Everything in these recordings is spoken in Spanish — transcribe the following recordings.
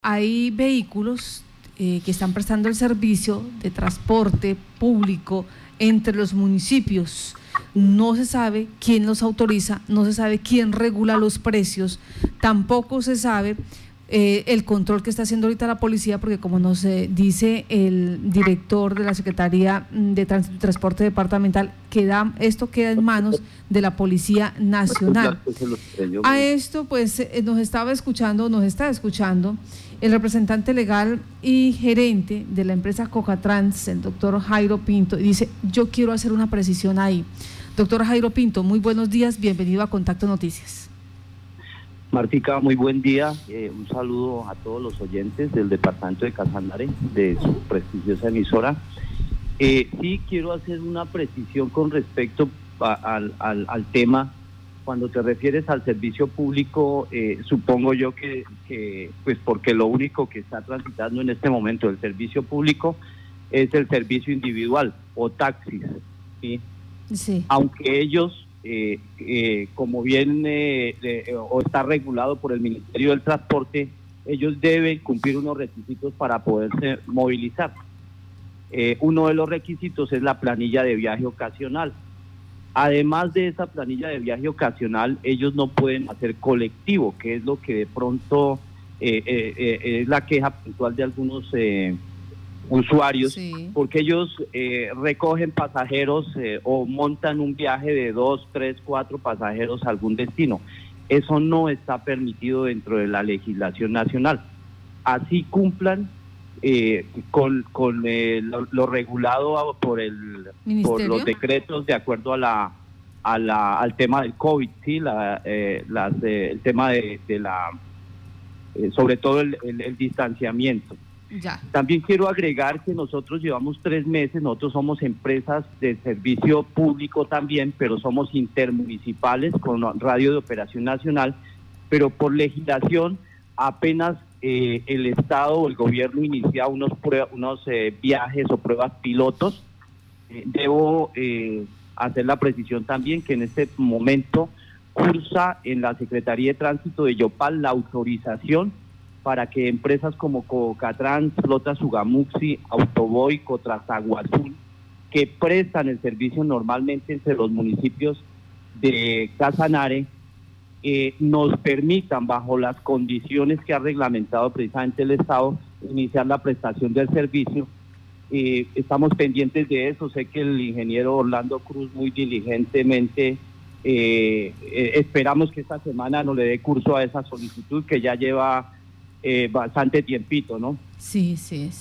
Hay vehículos que están prestando el servicio de transporte público entre los municipios. No se sabe quién los autoriza, no se sabe quién regula los precios, tampoco se sabe el control que está haciendo ahorita la policía, porque como nos dice el director de la Secretaría de Transporte Departamental, esto queda en manos de la Policía Nacional. A esto pues nos está escuchando el representante legal y gerente de la empresa Cocatrans, el doctor Jairo Pinto, y dice: yo quiero hacer una precisión ahí. Doctor Jairo Pinto, muy buenos días, bienvenido a Contacto Noticias. Martica, muy buen día, un saludo a todos los oyentes del departamento de Casanare, de su prestigiosa emisora. Sí quiero hacer una precisión con respecto al tema. Cuando te refieres al servicio público, supongo yo que pues porque lo único que está transitando en este momento el servicio público es el servicio individual o taxis, ¿sí? Sí. Aunque ellos, como bien o está regulado por el Ministerio del Transporte, ellos deben cumplir unos requisitos para poderse movilizar. Uno de los requisitos es la planilla de viaje ocasional. Además de esa planilla de viaje ocasional, ellos no pueden hacer colectivo, que es lo que de pronto es la queja puntual de algunos usuarios, sí. Porque ellos recogen pasajeros o montan un viaje de 2, 3, 4 pasajeros a algún destino. Eso no está permitido dentro de la legislación nacional. Así cumplan con lo regulado por los decretos de acuerdo al tema del COVID, ¿sí? El tema sobre todo el distanciamiento. Ya. También quiero agregar que nosotros llevamos 3 meses, nosotros somos empresas de servicio público también, pero somos intermunicipales con radio de operación nacional, pero por legislación apenas el Estado o el gobierno inicia unos viajes o pruebas pilotos. Debo hacer la precisión también que en este momento cursa en la Secretaría de Tránsito de Yopal la autorización para que empresas como Cocatrans, Flota Sugamuxi, Autoboy, Cotrazaguazul, que prestan el servicio normalmente entre los municipios de Casanare, nos permitan, bajo las condiciones que ha reglamentado precisamente el Estado, iniciar la prestación del servicio. Estamos pendientes de eso. Sé que el ingeniero Orlando Cruz muy diligentemente, esperamos que esta semana nos le dé curso a esa solicitud que ya lleva bastante tiempito, ¿no? Sí.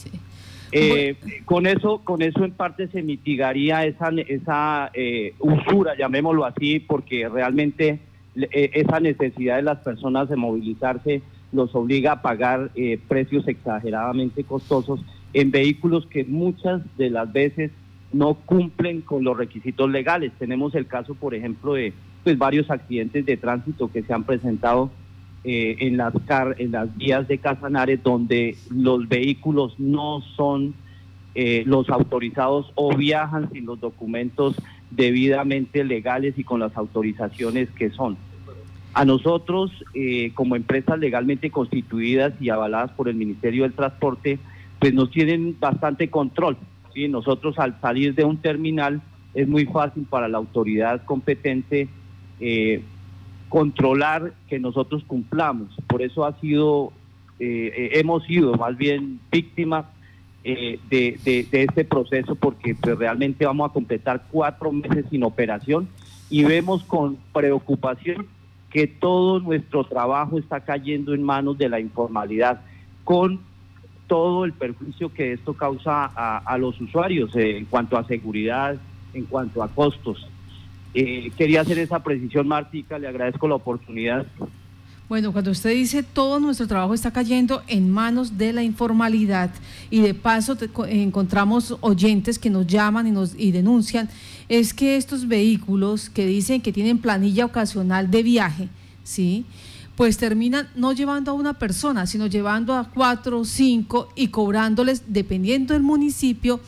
Con eso en parte se mitigaría esa usura, llamémoslo así, porque realmente esa necesidad de las personas de movilizarse los obliga a pagar precios exageradamente costosos en vehículos que muchas de las veces no cumplen con los requisitos legales. Tenemos el caso, por ejemplo, de varios accidentes de tránsito que se han presentado en las vías de Casanare, donde los vehículos no son los autorizados o viajan sin los documentos debidamente legales y con las autorizaciones que son. A nosotros, como empresas legalmente constituidas y avaladas por el Ministerio del Transporte, pues nos tienen bastante control, ¿sí? Nosotros, al salir de un terminal, es muy fácil para la autoridad competente controlar que nosotros cumplamos. Por eso hemos sido más bien víctimas de este proceso, porque pues realmente vamos a completar 4 meses sin operación y vemos con preocupación que todo nuestro trabajo está cayendo en manos de la informalidad, con todo el perjuicio que esto causa a los usuarios en cuanto a seguridad, en cuanto a costos. Quería hacer esa precisión, Martica, le agradezco la oportunidad. Bueno, cuando usted dice todo nuestro trabajo está cayendo en manos de la informalidad, y de paso encontramos oyentes que nos llaman y denuncian, es que estos vehículos que dicen que tienen planilla ocasional de viaje, ¿sí?, pues terminan no llevando a una persona, sino llevando a 4 o 5 y cobrándoles, dependiendo del municipio,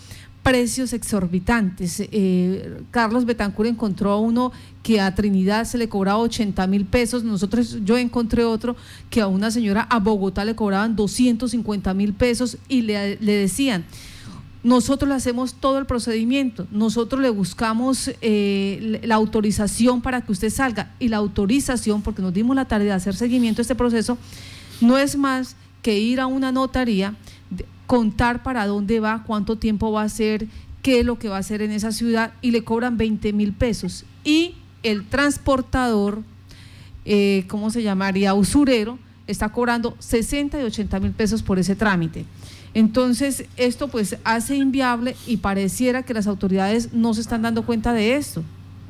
precios exorbitantes. Carlos Betancur encontró uno que a Trinidad se le cobraba 80.000 pesos, yo encontré otro que a una señora a Bogotá le cobraban 250.000 pesos y le decían: nosotros le hacemos todo el procedimiento, nosotros le buscamos la autorización para que usted salga, y la autorización, porque nos dimos la tarea de hacer seguimiento a este proceso, no es más que ir a una notaría, contar para dónde va, cuánto tiempo va a hacer, qué es lo que va a hacer en esa ciudad, y le cobran 20.000 pesos. Y el transportador, ¿cómo se llamaría? Usurero, está cobrando 60 y 80.000 pesos por ese trámite. Entonces, esto pues hace inviable, y pareciera que las autoridades no se están dando cuenta de esto.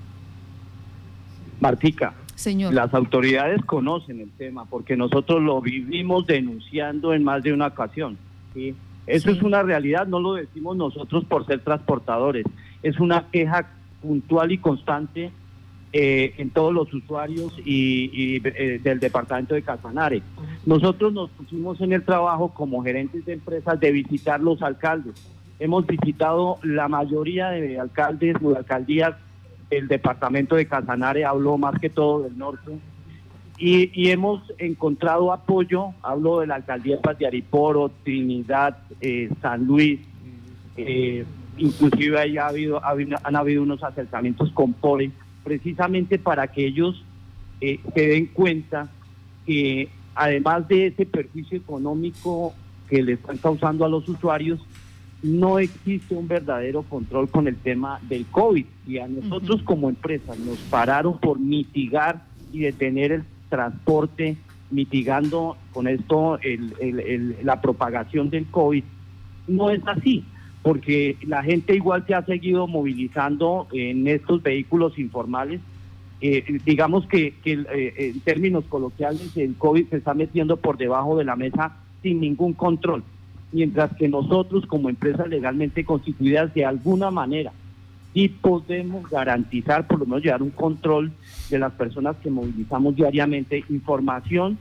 Martica, señor, las autoridades conocen el tema porque nosotros lo vivimos denunciando en más de una ocasión, ¿sí? Eso sí. Es una realidad, no lo decimos nosotros por ser transportadores, es una queja puntual y constante en todos los usuarios y del departamento de Casanare. Nosotros nos pusimos en el trabajo como gerentes de empresas de visitar los alcaldes. Hemos visitado la mayoría de alcaldes o alcaldías del departamento de Casanare, hablo más que todo del norte, y hemos encontrado apoyo. Hablo de la alcaldía de Ariporo, Trinidad, San Luis, inclusive ahí han habido unos acercamientos con PORE, precisamente para que ellos se den cuenta que además de ese perjuicio económico que le están causando a los usuarios, no existe un verdadero control con el tema del COVID, y a nosotros como empresas nos pararon por mitigar y detener el transporte, mitigando con esto la propagación del COVID. No es así, porque la gente igual se ha seguido movilizando en estos vehículos informales. Digamos que en términos coloquiales, el COVID se está metiendo por debajo de la mesa sin ningún control, mientras que nosotros como empresas legalmente constituidas de alguna manera sí podemos garantizar, por lo menos llevar un control de las personas que movilizamos diariamente, información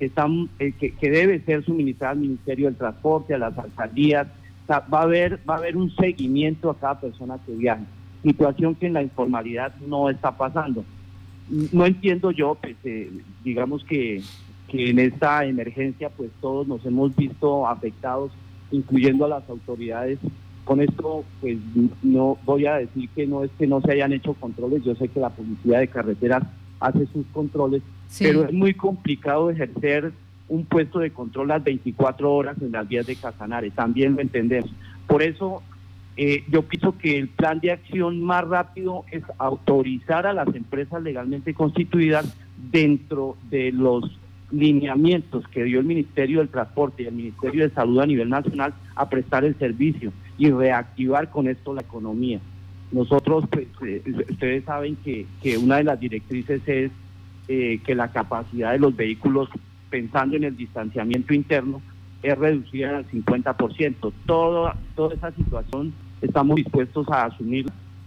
que debe ser suministrada al Ministerio del Transporte, a las alcaldías. O sea, va a haber un seguimiento a cada persona que viaja, situación que en la informalidad no está pasando. No entiendo yo, pues, digamos que en esta emergencia pues todos nos hemos visto afectados, incluyendo a las autoridades. Con esto pues no voy a decir que no es que no se hayan hecho controles, yo sé que la Policía de Carreteras hace sus controles, sí, pero es muy complicado ejercer un puesto de control las 24 horas en las vías de Casanare, también lo entendemos. Por eso yo pienso que el plan de acción más rápido es autorizar a las empresas legalmente constituidas, dentro de los lineamientos que dio el Ministerio del Transporte y el Ministerio de Salud a nivel nacional, a prestar el servicio y reactivar con esto la economía. Nosotros, pues, ustedes saben que una de las directrices es que la capacidad de los vehículos, pensando en el distanciamiento interno, es reducida al 50%. Toda esa situación estamos dispuestos a asumir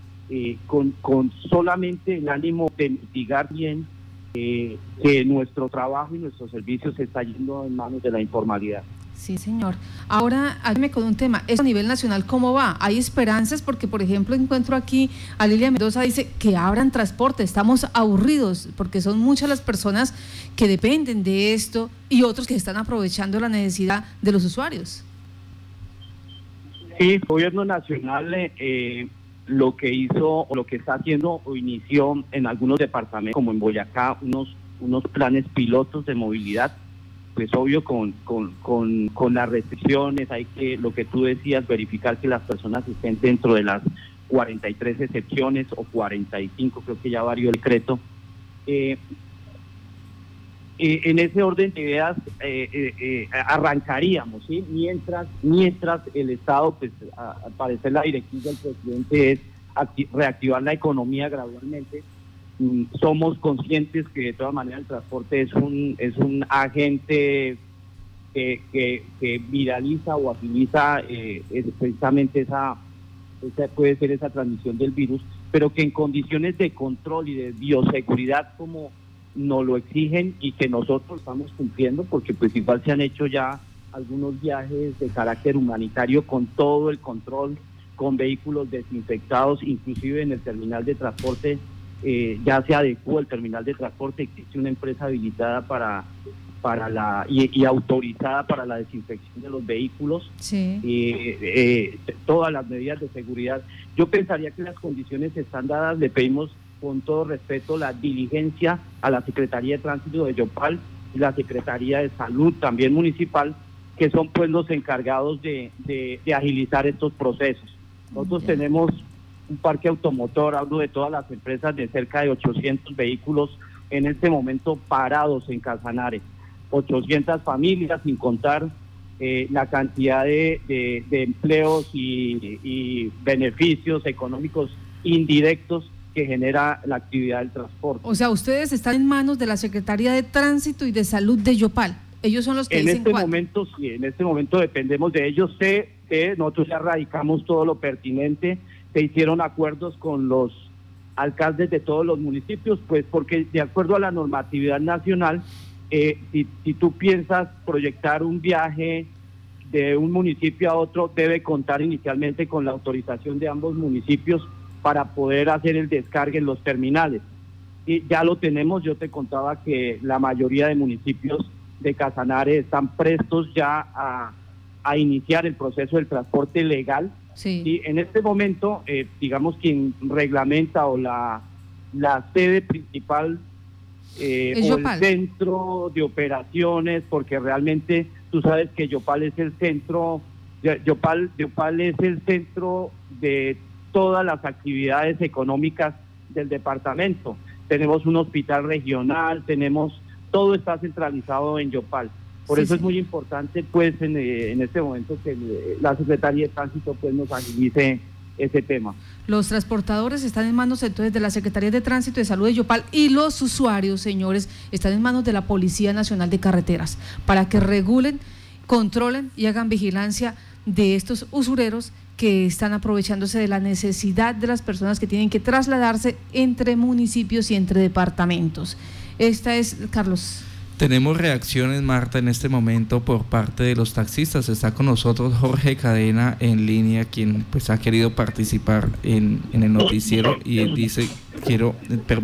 con solamente el ánimo de mitigar bien que nuestro trabajo y nuestros servicios se está yendo en manos de la informalidad. Sí, señor. Ahora, hágame con un tema. ¿Eso a nivel nacional cómo va? ¿Hay esperanzas? Porque, por ejemplo, encuentro aquí a Lilia Mendoza, dice que abran transporte. Estamos aburridos porque son muchas las personas que dependen de esto y otros que están aprovechando la necesidad de los usuarios. Sí, el gobierno nacional lo que hizo o lo que está haciendo o inició en algunos departamentos, como en Boyacá, unos planes pilotos de movilidad. Pues obvio con las restricciones, hay que, lo que tú decías, verificar que las personas estén dentro de las 43 excepciones o 45, creo que ya varió el decreto. En ese orden de ideas arrancaríamos, ¿sí? Mientras el Estado, pues al parecer la directriz del presidente es reactivar la economía gradualmente. Somos conscientes que de todas maneras el transporte es un agente que viraliza o agiliza precisamente esa puede ser esa transmisión del virus, pero que en condiciones de control y de bioseguridad como nos lo exigen y que nosotros estamos cumpliendo, porque pues igual se han hecho ya algunos viajes de carácter humanitario con todo el control, con vehículos desinfectados, inclusive en el terminal de transporte. Ya se adecuó el terminal de transporte, existe una empresa habilitada y autorizada para la desinfección de los vehículos, todas las medidas de seguridad. Yo pensaría que las condiciones están dadas. Le pedimos con todo respeto la diligencia a la Secretaría de Tránsito de Yopal y la Secretaría de Salud también municipal, que son pues los encargados de agilizar estos procesos. Nosotros tenemos un parque automotor, hablo de todas las empresas, de cerca de 800 vehículos en este momento parados en Casanare, 800 familias, sin contar la cantidad de empleos y beneficios económicos indirectos que genera la actividad del transporte. O sea, ustedes están en manos de la Secretaría de Tránsito y de Salud de Yopal. Ellos son los que dicen cuánto. Momento, sí, en este momento dependemos de ellos. Nosotros ya radicamos todo lo pertinente. Se hicieron acuerdos con los alcaldes de todos los municipios, pues porque de acuerdo a la normatividad nacional, si tú piensas proyectar un viaje de un municipio a otro, debe contar inicialmente con la autorización de ambos municipios para poder hacer el descargue en los terminales. Y ya lo tenemos. Yo te contaba que la mayoría de municipios de Casanare están prestos ya a iniciar el proceso del transporte legal. Sí. Y en este momento, digamos, quien reglamenta o la sede principal o el centro de operaciones, porque realmente tú sabes que Yopal es el centro, Yopal es el centro de todas las actividades económicas del departamento. Tenemos un hospital regional, todo está centralizado en Yopal. Por eso es muy importante, pues, en este momento que la Secretaría de Tránsito pues nos agilice ese tema. Los transportadores están en manos entonces de la Secretaría de Tránsito y de Salud de Yopal, y los usuarios, señores, están en manos de la Policía Nacional de Carreteras para que regulen, controlen y hagan vigilancia de estos usureros que están aprovechándose de la necesidad de las personas que tienen que trasladarse entre municipios y entre departamentos. Esta es, Carlos. Tenemos reacciones, Marta, en este momento por parte de los taxistas. Está con nosotros Jorge Cadena en línea, quien pues ha querido participar en el noticiero, y él dice, quiero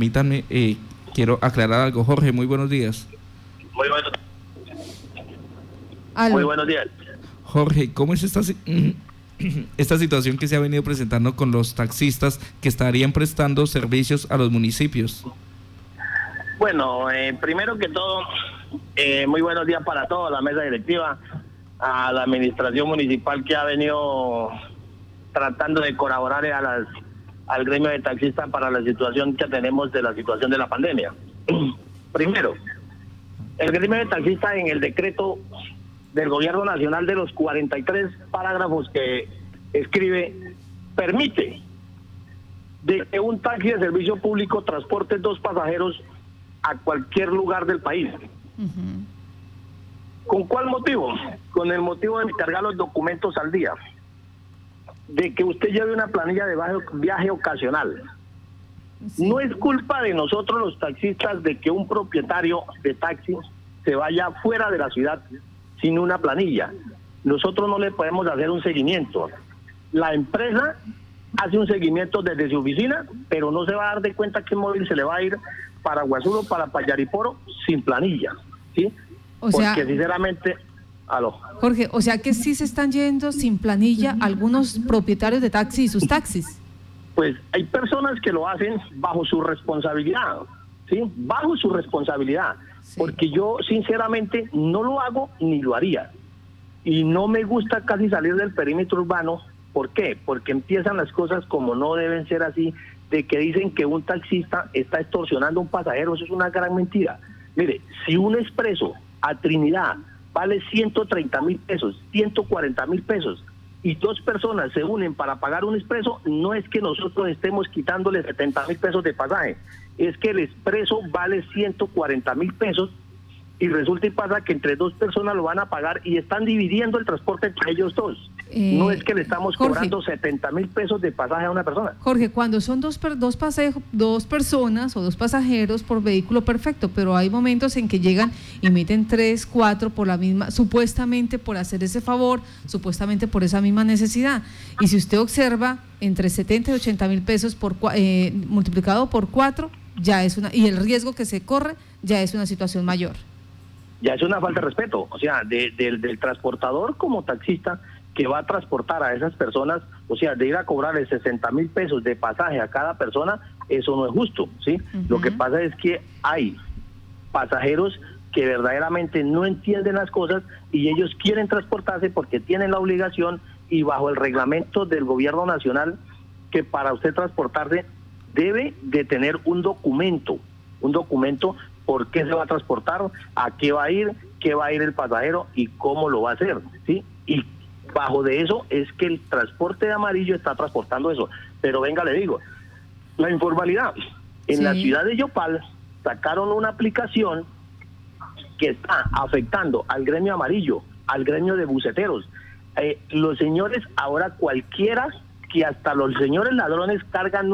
aclarar algo. Jorge, muy buenos días. Muy buenos días. Jorge, ¿cómo es esta situación que se ha venido presentando con los taxistas que estarían prestando servicios a los municipios? Bueno, primero que todo, muy buenos días para todos, la mesa directiva, a la administración municipal que ha venido tratando de colaborar al gremio de taxistas para la situación que tenemos de la situación de la pandemia. Primero, el gremio de taxistas, en el decreto del gobierno nacional, de los 43 parágrafos que escribe, permite de que un taxi de servicio público transporte 2 pasajeros a cualquier lugar del país. ¿Con cuál motivo? Con el motivo de cargar los documentos al día, de que usted lleve una planilla de viaje ocasional. Sí. No es culpa de nosotros los taxistas de que un propietario de taxi se vaya fuera de la ciudad sin una planilla. Nosotros no le podemos hacer un seguimiento. La empresa hace un seguimiento desde su oficina, pero no se va a dar de cuenta que el móvil se le va a ir para Guasuro, para Payariporo, sin planilla, ¿sí? Porque sinceramente... ¿Aló? Jorge, o sea que sí se están yendo sin planilla algunos propietarios de taxi y sus taxis. Pues hay personas que lo hacen bajo su responsabilidad, ¿sí? Bajo su responsabilidad, sí. Porque yo sinceramente no lo hago ni lo haría. Y no me gusta casi salir del perímetro urbano. ¿Por qué? Porque empiezan las cosas como no deben ser así, de que dicen que un taxista está extorsionando a un pasajero. Eso es una gran mentira. Mire, si un expreso a Trinidad vale 130.000 pesos, 140.000 pesos, y 2 personas se unen para pagar un expreso, no es que nosotros estemos quitándole 70.000 pesos de pasaje, es que el expreso vale 140.000 pesos, y resulta y pasa que entre 2 personas lo van a pagar y están dividiendo el transporte entre ellos 2. No es que le estamos Jorge, cobrando 70.000 pesos de pasaje a una persona. Jorge, cuando son dos personas o dos pasajeros por vehículo, perfecto, pero hay momentos en que llegan y meten 3, 4 por la misma, supuestamente por hacer ese favor, supuestamente por esa misma necesidad. Y si usted observa, entre 70 y 80.000 pesos multiplicado por 4, ya es y el riesgo que se corre ya es una situación mayor. Ya es una falta de respeto, o sea, del transportador como taxista que va a transportar a esas personas, o sea, de ir a cobrarle 60.000 pesos de pasaje a cada persona, eso no es justo, ¿sí? Lo que pasa es que hay pasajeros que verdaderamente no entienden las cosas y ellos quieren transportarse porque tienen la obligación y bajo el reglamento del gobierno nacional que para usted transportarse debe de tener un documento por qué se va a transportar, a qué va a ir el pasajero y cómo lo va a hacer, ¿sí? Y bajo de eso es que el transporte de amarillo está transportando eso. Pero venga, le digo, la informalidad. En la ciudad de Yopal sacaron una aplicación que está afectando al gremio amarillo, al gremio de buceteros. Los señores, ahora cualquiera, que hasta los señores ladrones cargan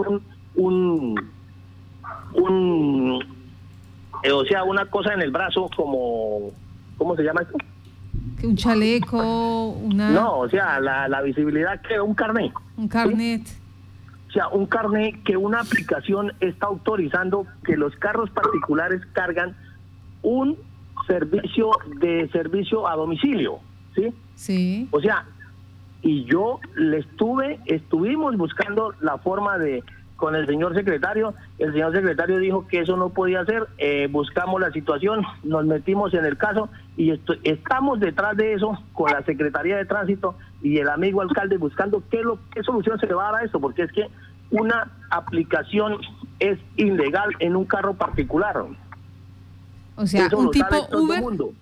o sea, una cosa en el brazo como, ¿cómo se llama esto? Un chaleco, No, o sea, la visibilidad, que un carnet. Un carnet. ¿Sí? O sea, un carnet que una aplicación está autorizando que los carros particulares cargan un servicio a domicilio, ¿sí? Sí. O sea, y yo estuvimos buscando la forma con el señor secretario dijo que eso no podía ser, buscamos la situación, nos metimos en el caso y estamos detrás de eso con la Secretaría de Tránsito y el amigo alcalde buscando qué solución se le va a dar a esto, porque es que una aplicación es ilegal en un carro particular. O sea, eso un tipo Uber.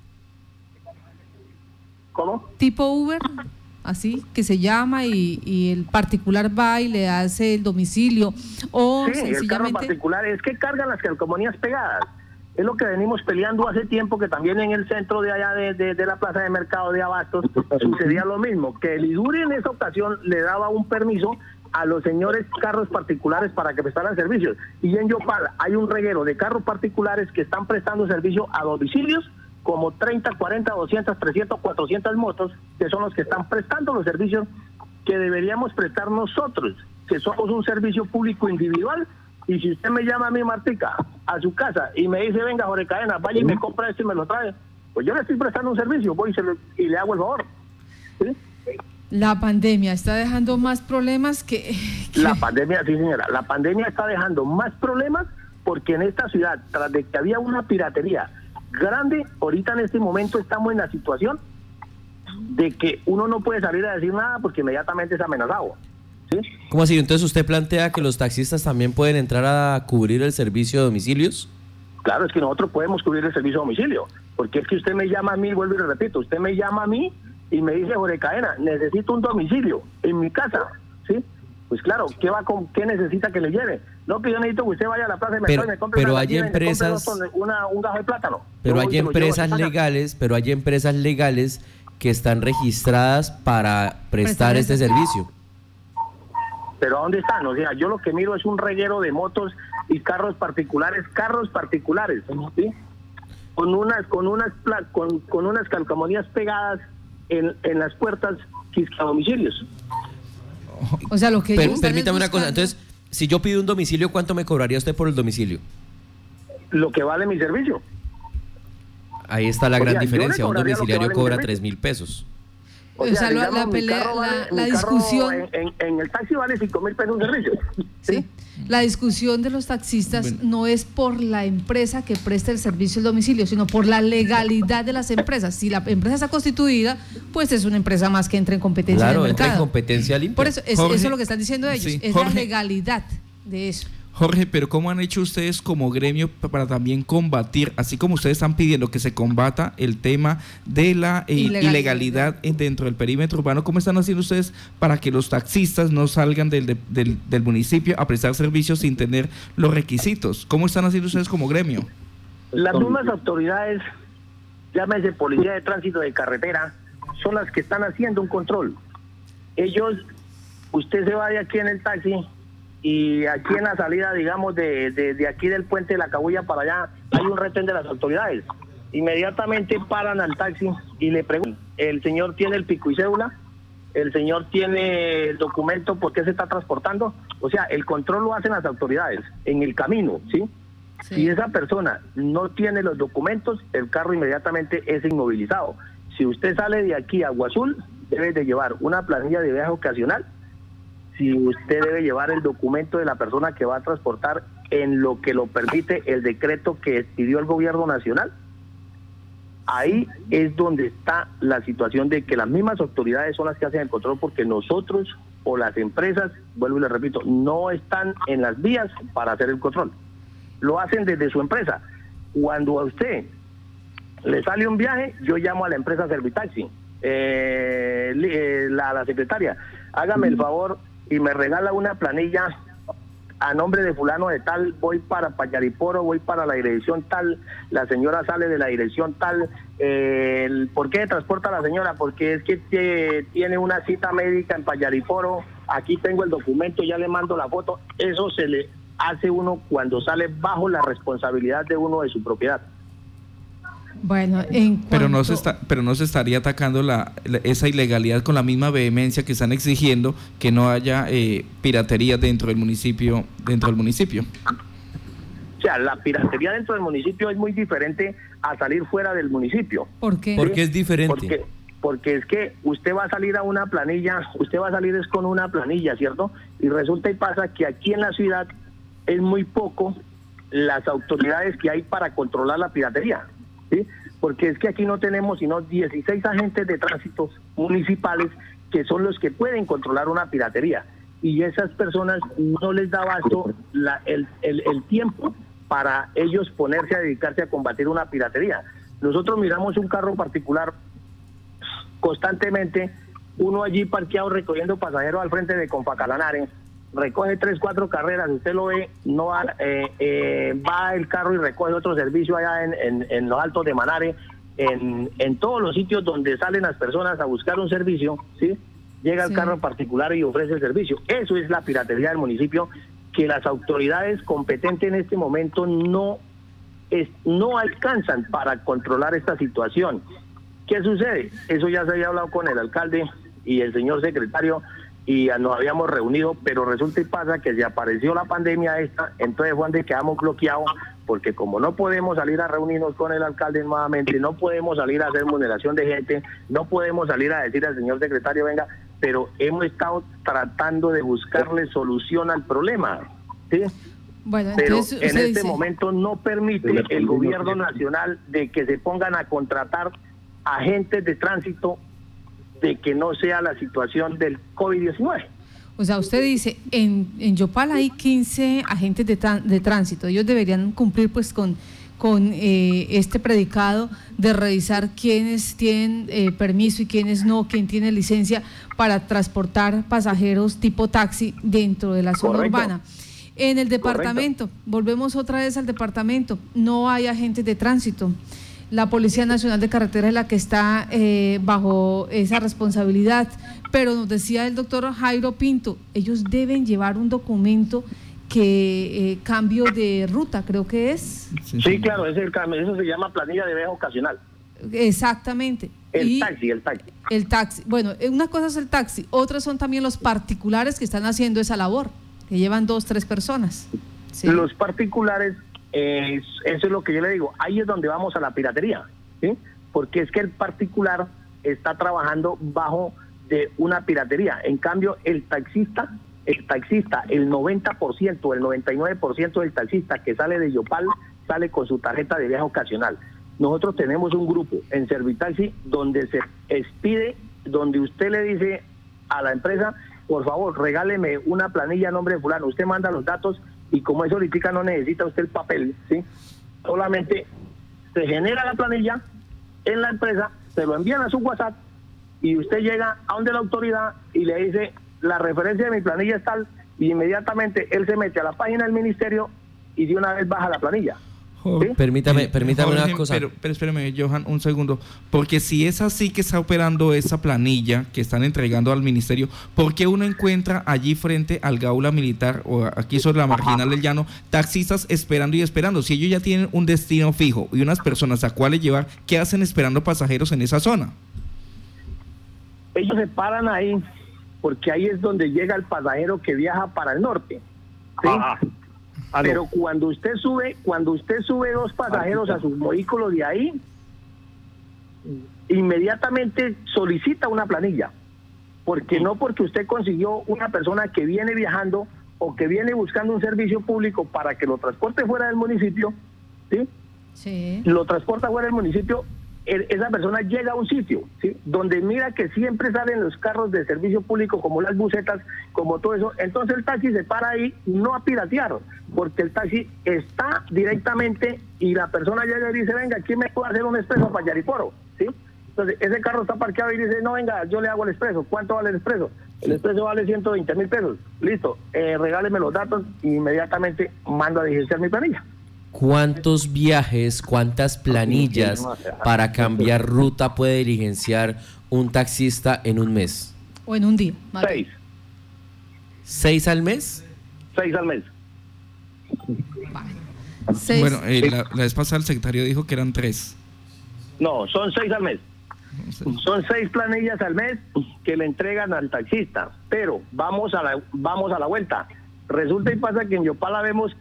¿Cómo? Tipo Uber. Así que se llama y el particular va y le hace el domicilio o sí, sencillamente... el carro particular es que cargan las calcomanías pegadas. Es lo que venimos peleando hace tiempo, que también en el centro de allá de la plaza de mercado de Abastos sucedía lo mismo, que el IDURI en esa ocasión le daba un permiso a los señores carros particulares para que prestaran servicios, y en Yopal hay un reguero de carros particulares que están prestando servicio a domicilios, como 30, 40, 200, 300, 400 motos, que son los que están prestando los servicios que deberíamos prestar nosotros, que somos un servicio público individual. Y si usted me llama a mí, Martica, a su casa y me dice, venga, Jorge Cadena, vaya y me compra esto y me lo trae, pues yo le estoy prestando un servicio, voy y le hago el favor. ¿Sí? La pandemia está dejando más problemas que... La pandemia, sí señora, la pandemia está dejando más problemas porque en esta ciudad, tras de que había una piratería grande, ahorita en este momento estamos en la situación de que uno no puede salir a decir nada porque inmediatamente es amenazado. ¿Sí? ¿Cómo así? Entonces usted plantea que los taxistas también pueden entrar a cubrir el servicio de domicilios. Claro, es que nosotros podemos cubrir el servicio de domicilio, porque es que usted me llama a mí, vuelvo y le repito, usted me llama a mí y me dice, Jorge Cadena, necesito un domicilio en mi casa, ¿sí? Pues claro, ¿qué necesita que le lleve? No, que yo necesito que usted vaya a la plaza de mercado y me compre pero una hay gallina empresas, un gajo de plátano. Pero Yo hay empresas legales, que están registradas para prestar este servicio. Pero ¿a dónde están? O sea, yo lo que miro es un reguero de motos y carros particulares, ¿sí? Con unas calcomanías pegadas en las puertas a domicilios. O sea, lo que pero permítame una cosa, entonces, si yo pido un domicilio, ¿cuánto me cobraría usted por el domicilio? Lo que vale mi servicio. Ahí está la gran diferencia, un domiciliario cobra 3.000 pesos. O sea, la discusión... En el taxi vale 5.000 pesos un servicio. ¿Sí? La discusión de los taxistas no es por la empresa que presta el servicio del domicilio, sino por la legalidad de las empresas. Si la empresa está constituida, pues es una empresa más que entra en competencia del mercado. Claro, entra en competencia limpia. Por eso, eso es lo que están diciendo ellos, Sí, es Jorge, la legalidad de eso. Jorge, pero ¿cómo han hecho ustedes como gremio para también combatir, así como ustedes están pidiendo que se combata el tema de la ilegalidad dentro del perímetro urbano? ¿Cómo están haciendo ustedes para que los taxistas no salgan del municipio a prestar servicios sin tener los requisitos? ¿Cómo están haciendo ustedes como gremio? Las mismas autoridades, llámese Policía de Tránsito de Carretera, son las que están haciendo un control. usted se va de aquí en el taxi y aquí en la salida, digamos, de aquí del puente de la Cabuya para allá, hay un retén de las autoridades. Inmediatamente paran al taxi y le preguntan, ¿el señor tiene el pico y cédula? ¿El señor tiene el documento? ¿Por qué se está transportando? O sea, el control lo hacen las autoridades en el camino, ¿sí? Si esa persona no tiene los documentos, el carro inmediatamente es inmovilizado. Si usted sale de aquí a Agua Azul, debe de llevar una planilla de viaje ocasional. Si usted debe llevar el documento de la persona que va a transportar en lo que lo permite el decreto que expidió el gobierno nacional. Ahí es donde está la situación de que las mismas autoridades son las que hacen el control, porque nosotros o las empresas, vuelvo y le repito, no están en las vías para hacer el control. Lo hacen desde su empresa. Cuando a usted le sale un viaje, yo llamo a la empresa Servitaxi, la secretaria, hágame el favor y me regala una planilla a nombre de fulano de tal, voy para Payariporo, voy para la dirección tal, la señora sale de la dirección tal, ¿por qué transporta a la señora? Porque es que tiene una cita médica en Payariporo, aquí tengo el documento, ya le mando la foto. Eso se le hace uno cuando sale bajo la responsabilidad de uno de su propiedad. Bueno, pero no se estaría atacando esa ilegalidad con la misma vehemencia que están exigiendo que no haya piratería dentro del municipio. O sea, la piratería dentro del municipio es muy diferente a salir fuera del municipio. ¿Por qué? ¿Por qué es diferente? Porque es que usted va a salir a una planilla, usted va a salir es con una planilla, ¿cierto? Y resulta y pasa que aquí en la ciudad es muy poco las autoridades que hay para controlar la piratería, ¿sí? Porque es que aquí no tenemos sino 16 agentes de tránsito municipales que son los que pueden controlar una piratería, y esas personas no les da abasto el tiempo para ellos ponerse a dedicarse a combatir una piratería. Nosotros miramos un carro particular constantemente, uno allí parqueado recogiendo pasajeros al frente de Confacalanare, recoge 3, 4 carreras, usted lo ve, no va el carro y recoge otro servicio allá en los altos de Manare, en todos los sitios donde salen las personas a buscar un servicio, ¿sí? Llega el carro particular y ofrece el servicio. Eso es la piratería del municipio, que las autoridades competentes en este momento no alcanzan para controlar esta situación. ¿Qué sucede? Eso ya se había hablado con el alcalde y el señor secretario, y nos habíamos reunido, pero resulta y pasa que se apareció la pandemia esta, entonces fue donde quedamos bloqueados, porque como no podemos salir a reunirnos con el alcalde nuevamente, no podemos salir a hacer moderación de gente, no podemos salir a decir al señor secretario, venga, pero hemos estado tratando de buscarle solución al problema, ¿sí? Bueno, pero entonces, en este momento no permite el gobierno nacional de que se pongan a contratar agentes de tránsito de que no sea la situación del COVID-19. O sea, usted dice, en Yopal hay 15 agentes de tránsito. Ellos deberían cumplir pues con este predicado de revisar quiénes tienen permiso y quiénes no, quién tiene licencia para transportar pasajeros tipo taxi dentro de la zona urbana. En el departamento, volvemos otra vez al departamento, no hay agentes de tránsito. La Policía Nacional de Carretera es la que está bajo esa responsabilidad, pero nos decía el doctor Jairo Pinto, ellos deben llevar un documento que cambio de ruta, creo que es. Sí, claro, es el cambio, eso se llama planilla de viaje ocasional. Exactamente. El taxi. Bueno, una cosa es el taxi, otras son también los particulares que están haciendo esa labor, que llevan 2, 3 personas. Sí. Los particulares, eso es lo que yo le digo, ahí es donde vamos a la piratería, ¿sí? Porque es que el particular está trabajando bajo de una piratería. En cambio, el taxista, el 90%, el 99% del taxista que sale de Yopal sale con su tarjeta de viaje ocasional. Nosotros tenemos un grupo en Servitaxi donde se expide, donde usted le dice a la empresa, por favor, regáleme una planilla a nombre de fulano, usted manda los datos y como eso ahorita no necesita usted el papel, ¿sí? Solamente se genera la planilla en la empresa, se lo envían a su WhatsApp y usted llega a donde la autoridad y le dice, la referencia de mi planilla es tal, y inmediatamente él se mete a la página del ministerio y de una vez baja la planilla. Permítame Jorge, una cosa. Pero espérame, Johan, un segundo. Porque si es así que está operando esa planilla que están entregando al ministerio, ¿por qué uno encuentra allí frente al Gaula Militar o aquí sobre la Marginal del Llano taxistas esperando y esperando? Si ellos ya tienen un destino fijo y unas personas a cuáles llevar, ¿qué hacen esperando pasajeros en esa zona? Ellos se paran ahí porque ahí es donde llega el pasajero que viaja para el norte, ¿sí? Pero cuando usted sube 2 pasajeros a sus vehículos de ahí, inmediatamente solicita una planilla, porque no porque usted consiguió una persona que viene viajando o que viene buscando un servicio público para que lo transporte fuera del municipio, ¿sí? Sí. Lo transporta fuera del municipio, esa persona llega a un sitio, ¿sí? Donde mira que siempre salen los carros de servicio público, como las busetas, como todo eso. Entonces el taxi se para ahí, no a piratear, porque el taxi está directamente y la persona llega y dice, venga, ¿quién me puede hacer un expreso para Yariporo? ¿Sí? Entonces ese carro está parqueado y dice, no, venga, yo le hago el expreso. ¿Cuánto vale el expreso? El expreso vale 120,000 pesos. Listo, regáleme los datos y inmediatamente mando a diligenciar mi planilla. ¿Cuántos viajes, cuántas planillas para cambiar ruta puede diligenciar un taxista en un mes? O en un día. 6. ¿6 al mes? 6 al mes. Vale. 6. Bueno, la vez pasada el secretario dijo que eran 3. No, son 6 al mes. Son 6 planillas al mes que le entregan al taxista, pero vamos a la vuelta. Resulta y pasa que en Yopala vemos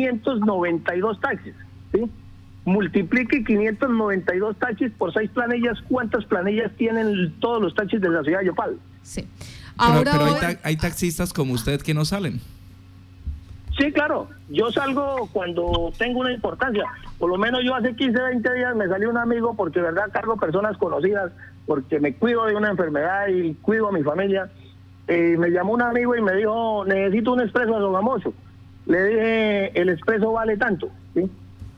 592 taxis, ¿sí? Multiplique 592 taxis por 6 planillas. ¿Cuántas planillas tienen todos los taxis de la ciudad de Yopal? Sí. Pero Ahora hay taxistas como usted que no salen. Sí, claro. Yo salgo cuando tengo una importancia. Por lo menos yo hace 15, 20 días me salió un amigo porque, de verdad, cargo personas conocidas, porque me cuido de una enfermedad y cuido a mi familia. Me llamó un amigo y me dijo, necesito un expreso a Sogamoso. Le dije, el expreso vale tanto, ¿sí?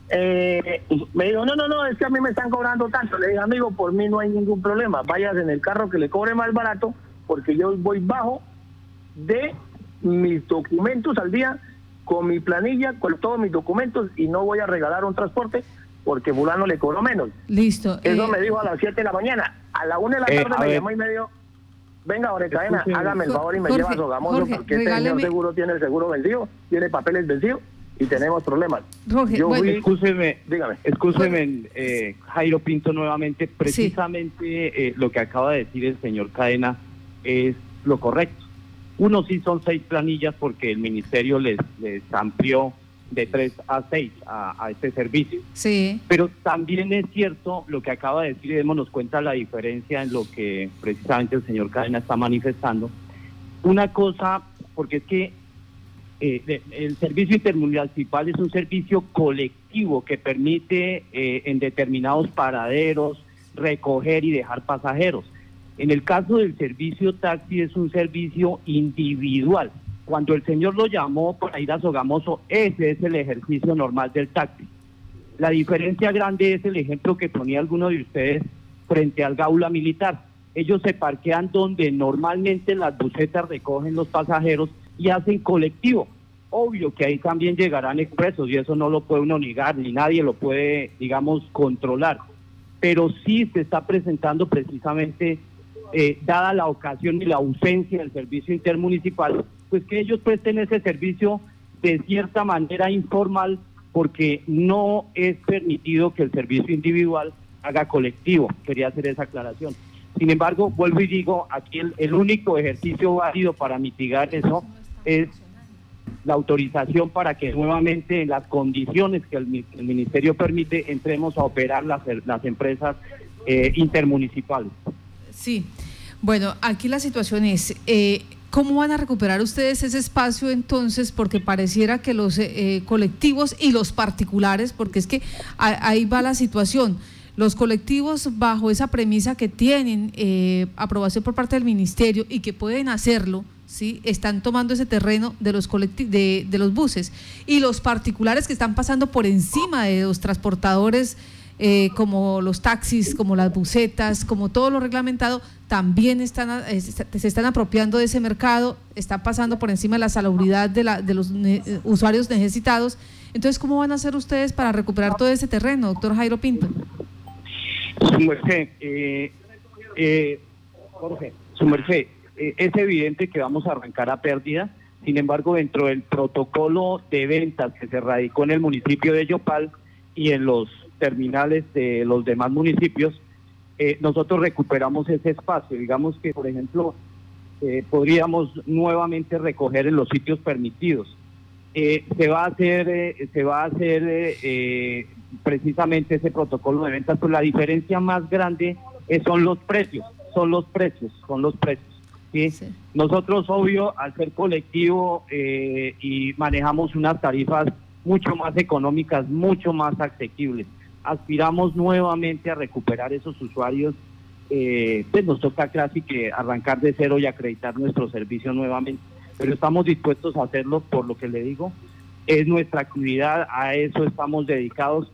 Me dijo, no, es que a mí me están cobrando tanto. Le dije, amigo, por mí no hay ningún problema, vayas en el carro que le cobre más barato, porque yo voy bajo de mis documentos al día, con mi planilla, con todos mis documentos, y no voy a regalar un transporte porque fulano le cobró menos. Listo. Eso me dijo a las 7 de la mañana. A la 1 de la tarde me llamó y me dijo, venga, Jorge Cadena, hágame el favor y me lleva a Sogamoso, porque este señor seguro tiene el seguro vencido, tiene papeles vencidos y tenemos problemas. Jorge, Escúcheme, dígame. Jairo Pinto, nuevamente, precisamente lo que acaba de decir el señor Cadena es lo correcto. Uno sí son 6 planillas porque el ministerio les amplió de 3 a 6 a este servicio. Sí. Pero también es cierto lo que acaba de decir y démonos cuenta la diferencia en lo que precisamente el señor Cadena está manifestando. Una cosa, porque es que el servicio intermunicipal es un servicio colectivo que permite en determinados paraderos recoger y dejar pasajeros. En el caso del servicio taxi es un servicio individual. Cuando el señor lo llamó para ir a Sogamoso, ese es el ejercicio normal del taxi. La diferencia grande es el ejemplo que ponía alguno de ustedes frente al Gaula Militar. Ellos se parquean donde normalmente las busetas recogen los pasajeros y hacen colectivo. Obvio que ahí también llegarán expresos y eso no lo puede uno negar, ni nadie lo puede, digamos, controlar. Pero sí se está presentando precisamente, dada la ocasión y la ausencia del servicio intermunicipal, pues que ellos presten ese servicio de cierta manera informal, porque no es permitido que el servicio individual haga colectivo. Quería hacer esa aclaración. Sin embargo, vuelvo y digo, aquí el único ejercicio válido para mitigar eso es la autorización para que nuevamente en las condiciones que el ministerio permite entremos a operar las empresas intermunicipales. Sí. Bueno, aquí la situación es, ¿cómo van a recuperar ustedes ese espacio entonces? Porque pareciera que los colectivos y los particulares, porque es que ahí va la situación, los colectivos bajo esa premisa que tienen aprobación por parte del ministerio y que pueden hacerlo, ¿sí? Están tomando ese terreno de los de los buses, y los particulares que están pasando por encima de los transportadores, como los taxis, como las busetas, como todo lo reglamentado, también se están apropiando de ese mercado, están pasando por encima de la salubridad de los usuarios necesitados. Entonces, ¿cómo van a hacer ustedes para recuperar todo ese terreno, doctor Jairo Pinto? Su merced, Jorge, su merced, es evidente que vamos a arrancar a pérdida. Sin embargo, dentro del protocolo de ventas que se radicó en el municipio de Yopal y en los terminales de los demás municipios, nosotros recuperamos ese espacio. Digamos que, por ejemplo, podríamos nuevamente recoger en los sitios permitidos. Se va a hacer precisamente ese protocolo de ventas, pues la diferencia más grande son los precios. ¿Sí? Sí. Nosotros, obvio, al ser colectivo y manejamos unas tarifas mucho más económicas, mucho más asequibles, aspiramos nuevamente a recuperar esos usuarios. Pues nos toca casi que arrancar de cero y acreditar nuestro servicio nuevamente, pero estamos dispuestos a hacerlo. Por lo que le digo, es nuestra actividad, a eso estamos dedicados,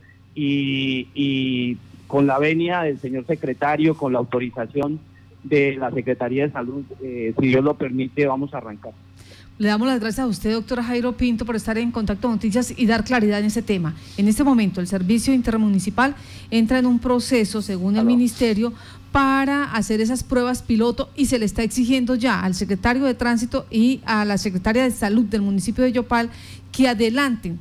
y con la venia del señor secretario, con la autorización de la Secretaría de Salud, si Dios lo permite, vamos a arrancar. Le damos las gracias a usted, doctor Jairo Pinto, por estar en Contacto Noticias y dar claridad en ese tema. En este momento, el Servicio Intermunicipal entra en un proceso, según el Ministerio, para hacer esas pruebas piloto, y se le está exigiendo ya al secretario de Tránsito y a la secretaria de Salud del municipio de Yopal que adelanten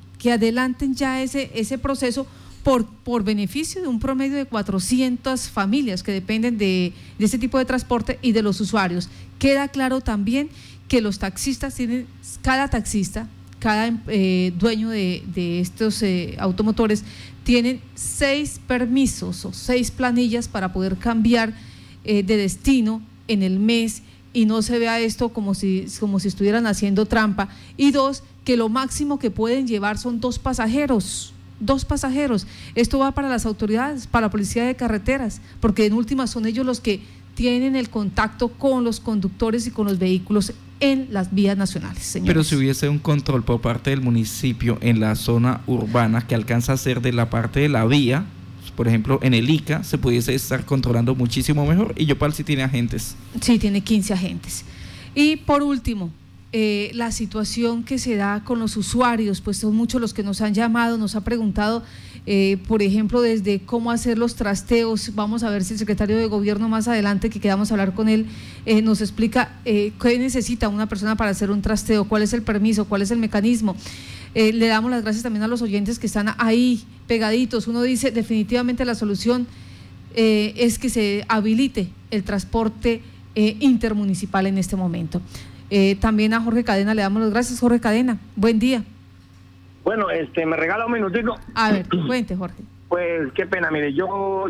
ya ese proceso por beneficio de un promedio de 400 familias que dependen de ese tipo de transporte y de los usuarios. Queda claro también que los taxistas tienen, cada taxista, cada dueño de estos automotores, tienen 6 permisos o 6 planillas para poder cambiar de destino en el mes, y no se vea esto como si estuvieran haciendo trampa. Y 2, que lo máximo que pueden llevar son 2 pasajeros. 2 pasajeros. Esto va para las autoridades, para la policía de carreteras, porque en última son ellos los que tienen el contacto con los conductores y con los vehículos en las vías nacionales, señores. Pero si hubiese un control por parte del municipio en la zona urbana que alcanza a ser de la parte de la vía, por ejemplo en el ICA, se pudiese estar controlando muchísimo mejor, y Yopal sí tiene agentes. Sí, tiene 15 agentes. Y por último, la situación que se da con los usuarios, pues son muchos los que nos han llamado, nos ha preguntado, por ejemplo, desde cómo hacer los trasteos. Vamos a ver si el secretario de Gobierno más adelante, que quedamos a hablar con él, nos explica qué necesita una persona para hacer un trasteo, cuál es el permiso, cuál es el mecanismo. Le damos las gracias también a los oyentes que están ahí pegaditos. Uno dice, definitivamente la solución es que se habilite el transporte intermunicipal en este momento. También a Jorge Cadena le damos las gracias. Jorge Cadena, buen día. Bueno, me regala un minutito. A ver, cuente, Jorge. Pues qué pena, mire, yo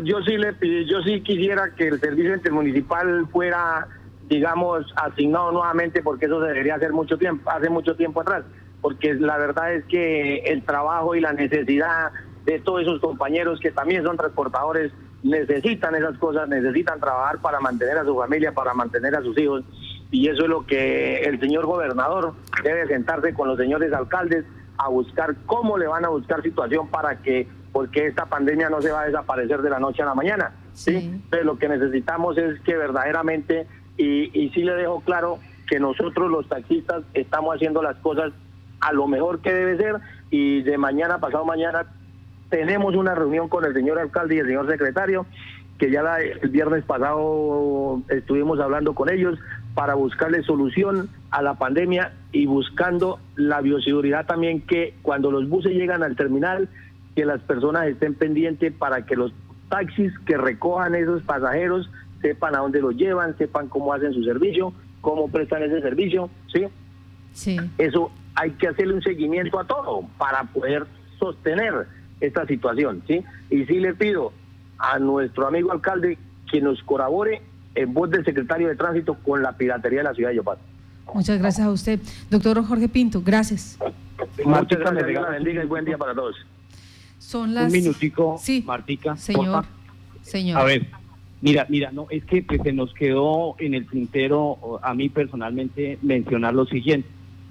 sí quisiera que el servicio intermunicipal fuera, digamos, asignado nuevamente, porque eso se debería hacer hace mucho tiempo atrás, porque la verdad es que el trabajo y la necesidad de todos esos compañeros que también son transportadores necesitan esas cosas, necesitan trabajar para mantener a su familia, para mantener a sus hijos. Y eso es lo que el señor gobernador debe sentarse con los señores alcaldes a buscar cómo le van a buscar situación porque esta pandemia no se va a desaparecer de la noche a la mañana. ¿sí? Pero lo que necesitamos es que verdaderamente, y sí le dejo claro que nosotros los taxistas estamos haciendo las cosas a lo mejor que debe ser, y de mañana, pasado mañana, tenemos una reunión con el señor alcalde y el señor secretario, que ya el viernes pasado estuvimos hablando con ellos para buscarle solución a la pandemia y buscando la bioseguridad también, que cuando los buses llegan al terminal, que las personas estén pendientes para que los taxis que recojan esos pasajeros sepan a dónde los llevan, sepan cómo hacen su servicio, cómo prestan ese servicio, ¿sí? Sí. Eso hay que hacerle un seguimiento a todo para poder sostener esta situación, ¿sí? Y sí le pido a nuestro amigo alcalde que nos colabore en voz del secretario de Tránsito con la piratería de la ciudad de Yopal. Muchas gracias a usted, doctor Jorge Pinto, gracias. Muchas gracias, Dios la bendiga y buen día para todos. Son las... Un minutico, sí, Martica. Señor. A ver, mira, no, es que pues, se nos quedó en el tintero, a mí personalmente, mencionar lo siguiente.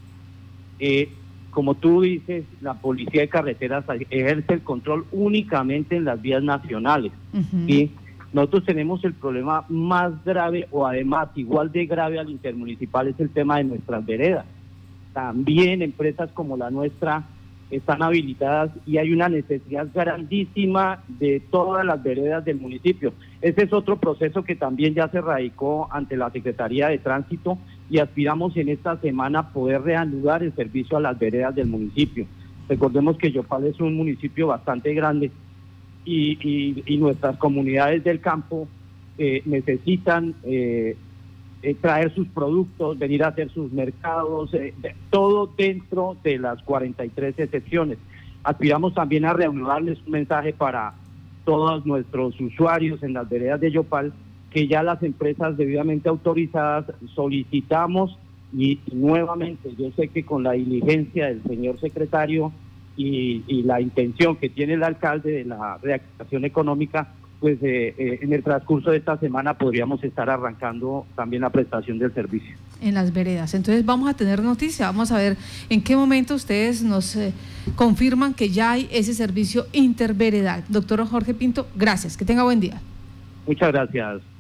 Como tú dices, la policía de carreteras ejerce el control únicamente en las vías nacionales, ¿sí? Nosotros tenemos el problema más grave, o además igual de grave al intermunicipal, es el tema de nuestras veredas. También empresas como la nuestra están habilitadas y hay una necesidad grandísima de todas las veredas del municipio. Ese es otro proceso que también ya se radicó ante la Secretaría de Tránsito y aspiramos en esta semana poder reanudar el servicio a las veredas del municipio. Recordemos que Yopal es un municipio bastante grande y nuestras comunidades del campo necesitan traer sus productos, venir a hacer sus mercados, todo dentro de las 43 excepciones. Aspiramos también a reanudarles un mensaje para todos nuestros usuarios en las veredas de Yopal, que ya las empresas debidamente autorizadas solicitamos y nuevamente, yo sé que con la diligencia del señor secretario y la intención que tiene el alcalde de la reactivación económica, pues en el transcurso de esta semana podríamos estar arrancando también la prestación del servicio. En las veredas. Entonces vamos a tener noticia, vamos a ver en qué momento ustedes nos confirman que ya hay ese servicio interveredal. Doctor Jorge Pinto, gracias, que tenga buen día. Muchas gracias.